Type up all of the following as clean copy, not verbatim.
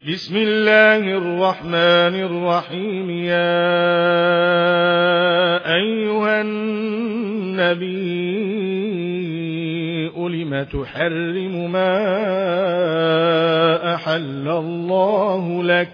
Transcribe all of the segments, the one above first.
بسم الله الرحمن الرحيم. يا أيها النبي لم تحرم ما أحل الله لك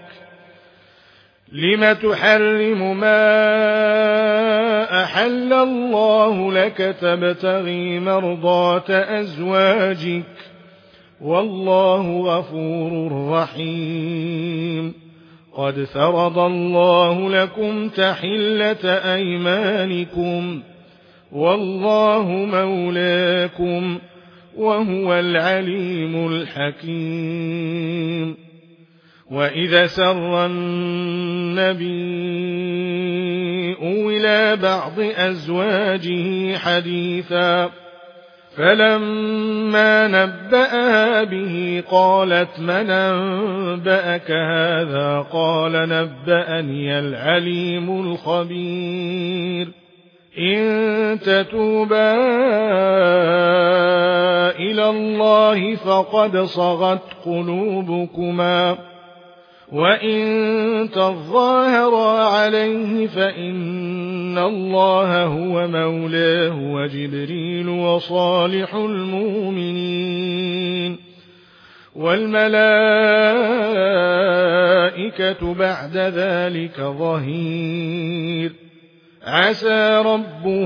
تبتغي مرضات أزواجك والله غفور رحيم. قد فرض الله لكم تحلة أيمانكم والله مولاكم وهو العليم الحكيم. وإذا سر النبي إلى بعض أزواجه حديثا فلما نبأها به قالت من أنبأك هذا؟ قال نبأني العليم الخبير. إن تتوبا إلى الله فقد صغت قلوبكما وإن تظاهرا عليه فإن الله هو مولاه وجبريل وصالح المؤمنين والملائكة بعد ذلك ظهير. عسى ربه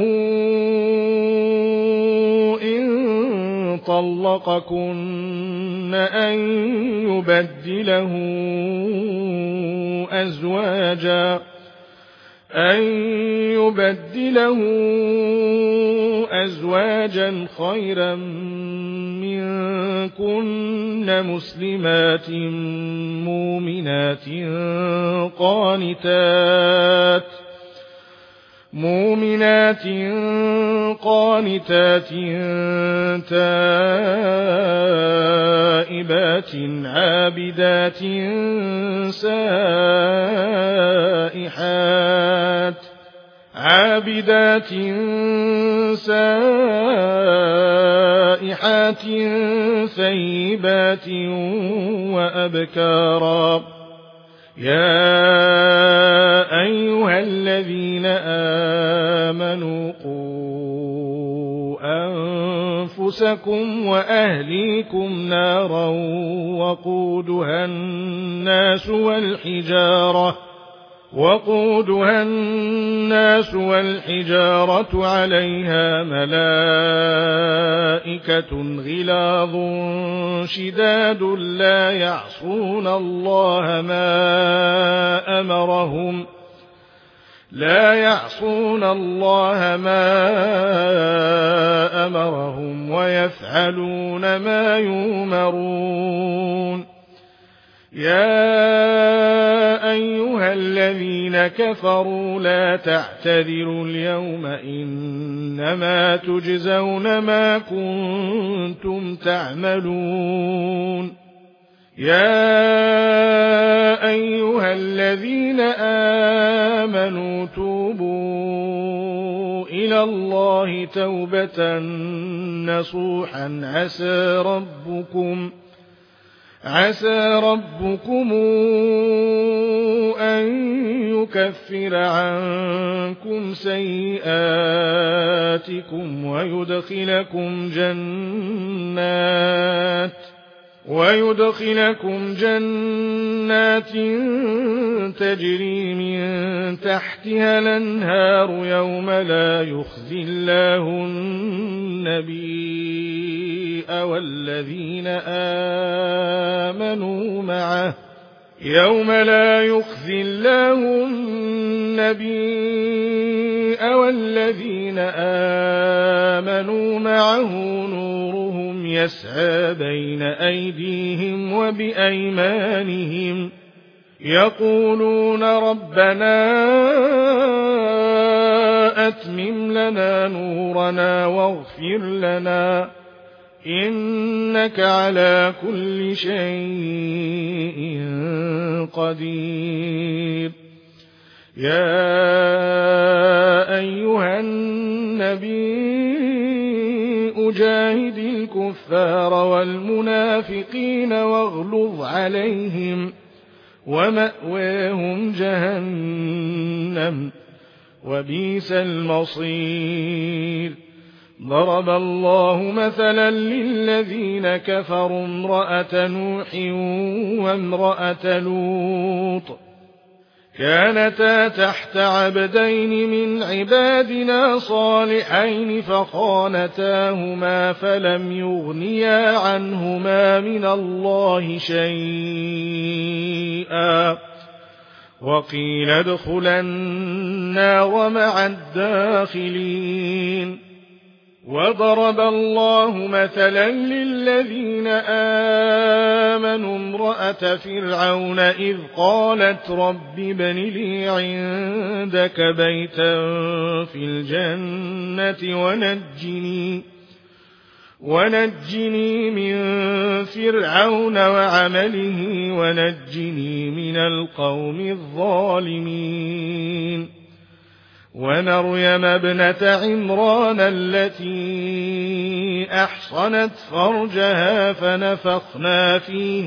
إن طلقكن أن يبدله أزواجا خيرا منكن مسلمات مؤمنات قانتات تائبات عابدات سائحات ثيبات وأبكارا. يا أيها الذين آمنوا قوا أنفسكم وأهليكم نارا وقودها الناس والحجارة عليها ملائكة غلاظ شداد لا يعصون الله ما أمرهم ويفعلون ما يؤمرون. يا أيها الذين كفروا لا تعتذروا اليوم إنما تجزون ما كنتم تعملون. يا أيها الذين آمنوا توبوا إلى الله توبة نصوحا عسى ربكم أن يكفر عنكم سيئاتكم ويدخلكم جنات تجري من تحتها الأنهار يوم لا يخزي الله النبي والذين آمنوا معه نورهم يسعى بين أيديهم وبأيمانهم يقولون ربنا أتمم لنا نورنا واغفر لنا إنك على كل شيء قدير. يا أيها النبي جاهد الكفار والمنافقين واغلظ عليهم ومأواهم جهنم وبئس المصير. ضرب الله مثلا للذين كفروا امرأة نوح وامرأة لوط كانتا تحت عبدين من عبادنا صالحين فخانتاهما فلم يغنيا عنهما من الله شيئا وقيل ادخلا النار مع الداخلين. وضرب الله مثلا للذين آمنوا امرأة فرعون إذ قالت رب ابن لي عندك بيتا في الجنة ونجني من فرعون وعمله ونجني من القوم الظالمين. ومريم ابنة عمران التي أحصنت فرجها فنفخنا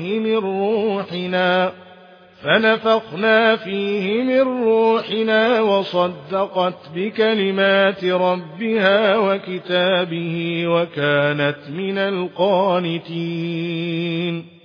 فيه من روحنا وصدقت بكلمات ربها وكتابه وكانت من القانتين.